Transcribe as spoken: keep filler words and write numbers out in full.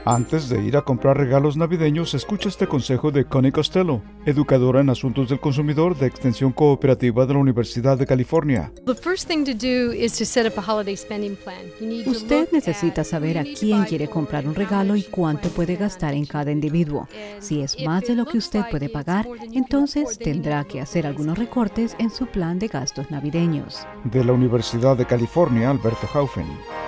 Antes de ir a comprar regalos navideños, escucha este consejo de Connie Costello, educadora en asuntos del consumidor de Extensión Cooperativa de la Universidad de California. Usted necesita saber a quién quiere comprar un regalo y cuánto puede gastar en cada individuo. Si es más de lo que usted puede pagar, entonces tendrá que hacer algunos recortes en su plan de gastos navideños. De la Universidad de California, Alberto Haufen.